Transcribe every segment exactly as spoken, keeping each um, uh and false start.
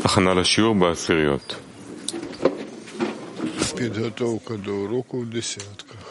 הכנה לשיעור בעשיריות. підготовка до уроку в десятках.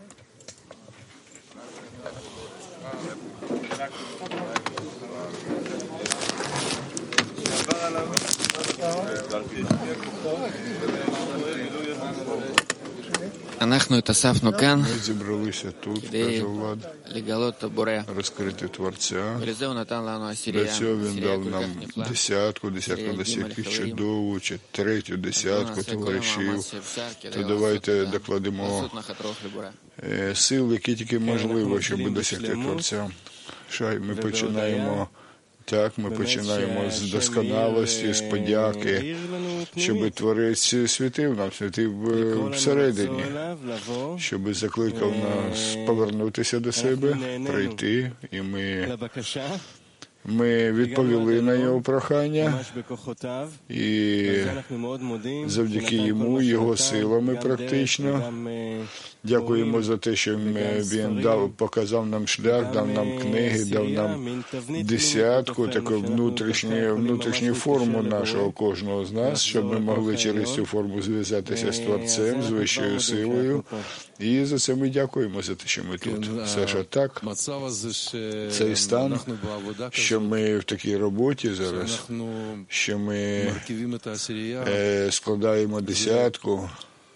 אנחנו התאספנו כאן Ми зібралися тут, каже Влад, לגלות את הבורא. розкрити Творця. ולזה הוא נתן לנו Для עשירייה, цього він עשירייה дав כל нам כך נפלאה. десятку, десятку десятків чудову, чи третю десятку товаришів. То давайте докладемо לעשות נחת רוח לבורא. е, сил, які тільки можливо, щоб досягти Творця. Шай, ми починаємо так, ми починаємо з досконалості, з подяки, щоб Творець світив нам, світив е, всередині, щоб закликав нас повернутися до себе, прийти, і ми, ми відповіли на його прохання, і завдяки йому, його силами практично, дякуємо за те, що він дав, показав нам шлях, дав нам книги, дав нам десятку, таку внутрішню, внутрішню форму нашого кожного з нас, щоб ми могли через цю форму зв'язатися з Творцем, з вищою силою. І за це ми дякуємо, за те, що ми тут. Все ж так, цей стан, що ми в такій роботі зараз, що ми е, складаємо десятку,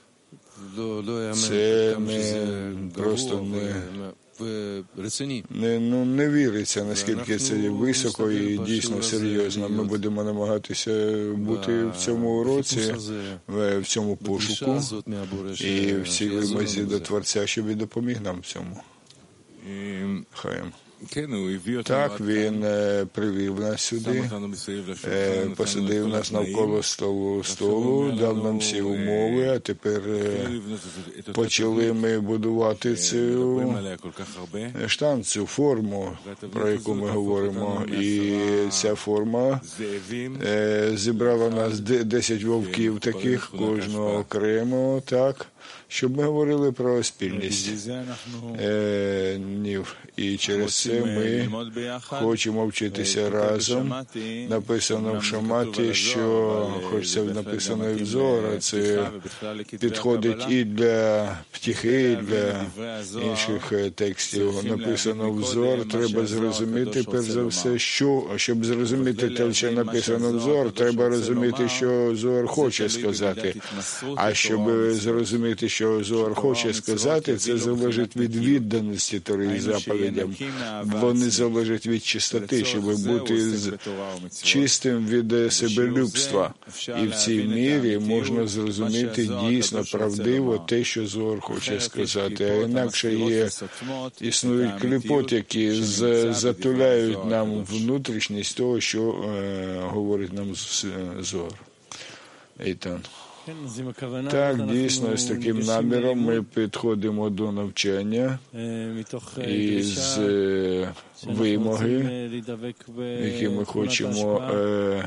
це не просто не, не, ну, не віриться, наскільки це високо і дійсно серйозно. Ми будемо намагатися бути в цьому уроці, в цьому пошуку і в цій вимозі до Творця, щоб він допоміг нам в цьому. Хай. Так, він е, привів нас сюди, е, посадив нас навколо столу, столу, дав нам всі умови, а тепер е, почали ми будувати цю штанг, цю форму, про яку ми говоримо. І ця форма е, зібрала нас десять вовків таких, кожного окремо, так, щоб ми говорили про спільність. Е, і через це ми хочемо вчитися разом. Написано в Шаматі, що, хоч це написано і в Зоара, це підходить і для птахи, і для інших текстів. Написано в Зоар, треба зрозуміти, перш за все, що, щоб зрозуміти те, що написано в Зоар, треба розуміти, що Зоар хоче сказати. А щоб зрозуміти, що Зоар хоче сказати, це залежить від відданості Торі і заповідям. Вони залежать від чистоти, щоб бути чистим від себелюбства. І в цій мірі можна зрозуміти дійсно правдиво те, що Зоар хоче сказати. А інакше є, існують кліпот, які затуляють нам внутрішність того, що е, говорить нам Зоар. Ейтан. Так, дійсно, з таким наміром ми підходимо до навчання із вимоги, які ми хочемо е,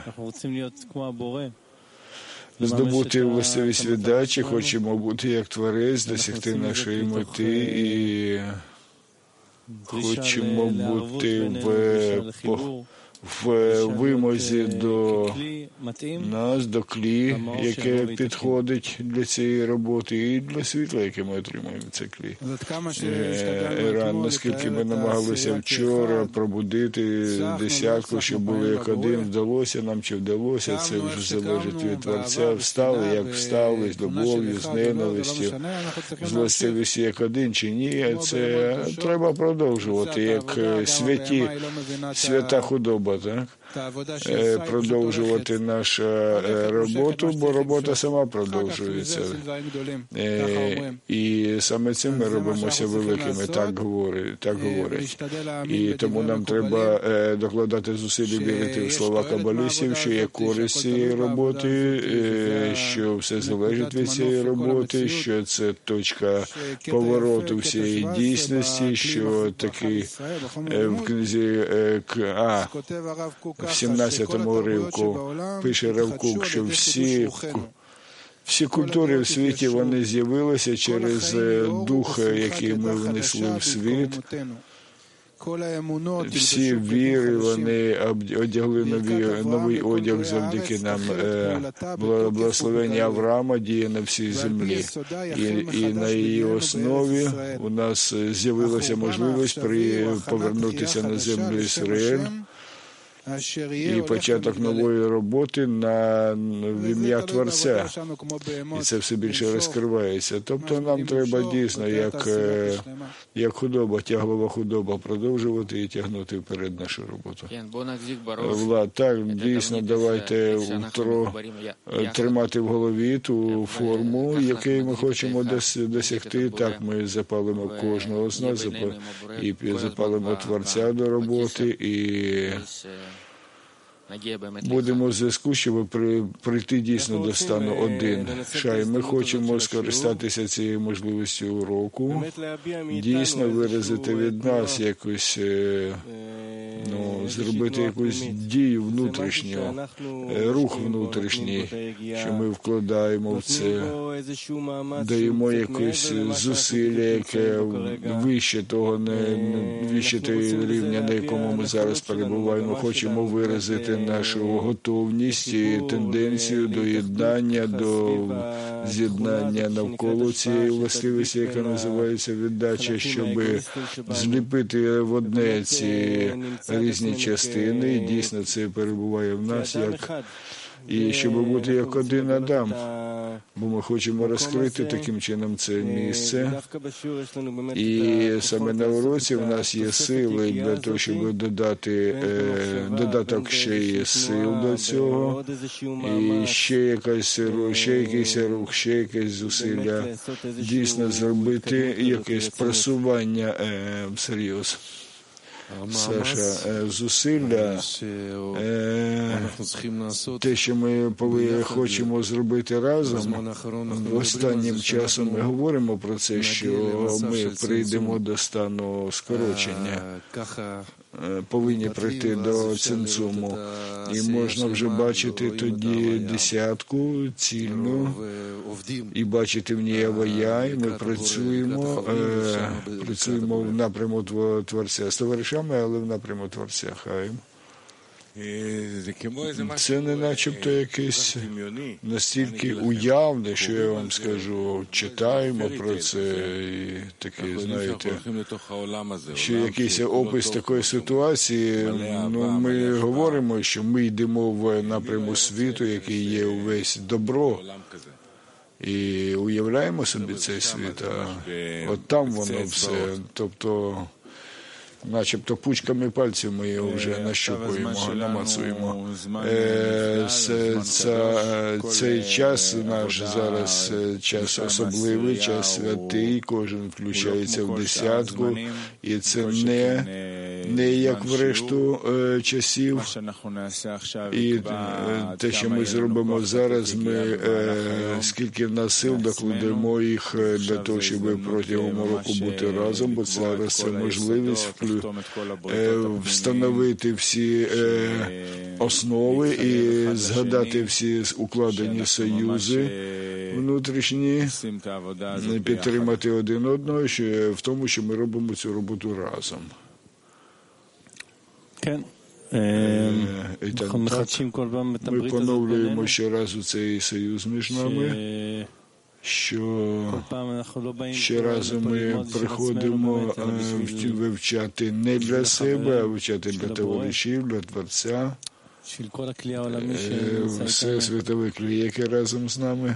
здобути властивість віддачі, хочемо бути як Творець, досягти нашої мети і хочемо бути в в вимозі до нас, до клі, яке підходить для цієї роботи, і для світла, яке ми отримаємо це клі. Іран, наскільки ми намагалися вчора пробудити десятку, щоб було як один, вдалося нам чи вдалося, це вже залежить від Творця. Встали, як встали, з любов'ю, з ненавистю, з властивістю як один чи ні, це треба продовжувати, як святі, свята худоба. Так? Продовжувати нашу роботу, бо робота сама продовжується. І саме цим ми робимося великими, так говорять. Так говорять. І тому нам треба докладати зусиль, вірити в слова кабалістів, що є користь цієї роботи, що все залежить від цієї роботи, що це точка повороту всієї дійсності, що такий в книзі а, в сімнадцятому уривку пише Рав Кук, що всі, всі культури в світі, вони з'явилися через дух, який ми внесли в світ, всі віри, вони одягли нові, новий одяг завдяки нам. Благословення Авраама діє на всій землі. І, і на її основі у нас з'явилася можливість при, повернутися на землю Ізраїль і початок нової роботи на в ім'я Творця. І це все більше розкривається. Тобто нам треба дійсно, як, як худоба, тяглова худоба, продовжувати і тягнути вперед нашу роботу. Влад, так, дійсно, давайте утро тримати в голові ту форму, якої ми хочемо досягти. Так, ми запалимо кожного з нас, і запалимо Творця до роботи, і будемо в зв'язку, щоб при, прийти дійсно до стану один. Шай, ми хочемо скористатися цією можливістю уроку, дійсно виразити від нас якусь, ну, зробити якусь дію внутрішню, рух внутрішній, що ми вкладаємо в це, даємо якесь зусилля, яке вище того, не вище того рівня, на якому ми зараз перебуваємо. Хочемо виразити нашу готовність і тенденцію до єднання, до з'єднання навколо цієї властивості, яка називається віддача, щоб зліпити в одне ці різні частини, і дійсно це перебуває в нас, як і щоб бути як один Адам, бо ми хочемо розкрити таким чином це місце. І саме на уроці в нас є сили для того, щоб додати е, додаток ще є сил до цього, і ще якась ще якийсь рух, ще якесь зусилля, дійсно зробити якесь просування е, всерйоз. Саша, зусилля, те, що ми хочемо зробити разом, останнім часом ми говоримо про це, що ми прийдемо до стану скорочення, повинні прийти до цинцуму, і можна вже бачити тоді десятку цільну, і бачити в ній авая, і ми працюємо, е, працюємо в напряму Творця з товаришами, але в напряму Творця. Хай. Це не начебто якесь настільки уявне, що я вам скажу, читаємо про це, і таке, знаєте, що якийсь опис такої ситуації, ну, ми говоримо, що ми йдемо в напряму світу, який є увесь добро, і уявляємо собі цей світ, а от там воно все, тобто начебто пучками пальців ми його вже нащупуємо, намацуємо. Е, це, це, цей час наш зараз час особливий, час святий, кожен включається в десятку, і це не, не як в решту е, часів. І е, те, що ми зробимо зараз, ми е, скільки в нас сил докладемо їх для того, щоб протягом року бути разом, бо зараз це можливість вклю... встановити всі е, основи і згадати всі укладені союзи внутрішні, підтримати один одного, що в тому, що ми робимо цю роботу разом. І так, ми поновлюємо щоразу цей союз між нами, що щоразу ми приходимо вивчати не для себе, а вивчати для товаришів, для Творця, все світове клі, яке разом з нами.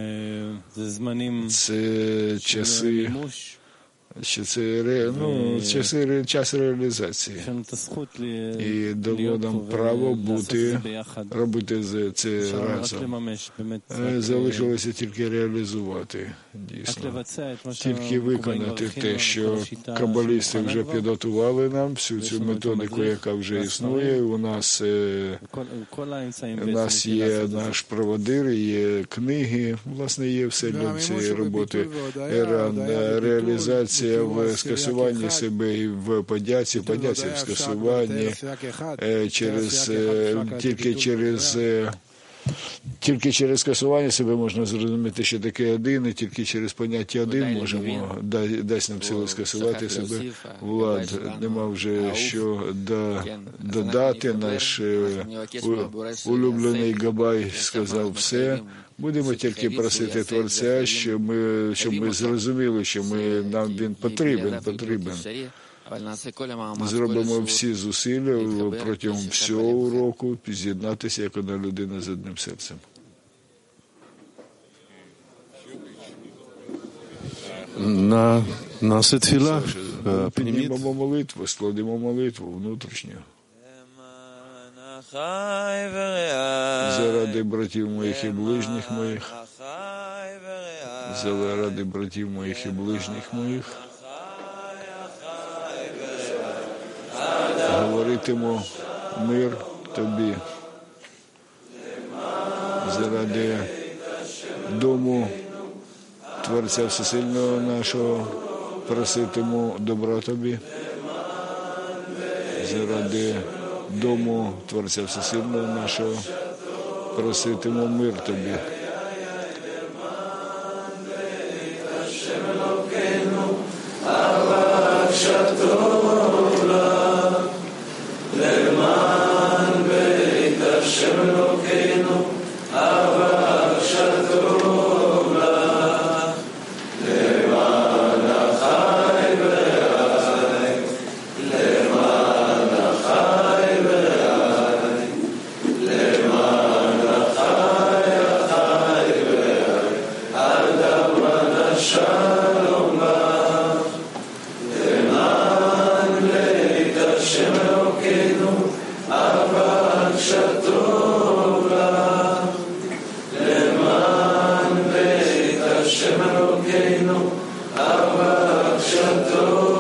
Це часи, що це ре, ну, часи, час реалізації. І дало нам право бути, робити це разом. Залишилося тільки реалізувати, дійсно. Тільки виконати те, що кабалісти вже підготували нам, всю цю методику, яка вже існує. У нас, у нас є наш проводир, є книги, власне, є все для цієї роботи. Реалізація в скасуванні себе і в подяці, в подяці в скасуванні, через, тільки через Тільки через скасування себе можна зрозуміти, що таке один, і тільки через поняття один можемо дасть нам сили скасувати себе. Влад, нема вже що додати. Наш улюблений Габай сказав все. Будемо тільки просити Творця, щоб ми, щоб ми зрозуміли, що ми, нам він потрібен, потрібен. Зробимо всі зусилля протягом всього уроку з'єднатися як одна людина з одним серцем. На наша тфіла піднімемо молитву, складемо молитву внутрішню. Заради братів моїх і ближніх моїх, заради братів моїх і ближніх моїх, говоритиму мир тобі. Заради дому Творця Всесильного нашого проситиму добра тобі. Заради дому Творця Всесильного нашого проситиму мир тобі. Hashem Elokeinu, Avak Shato.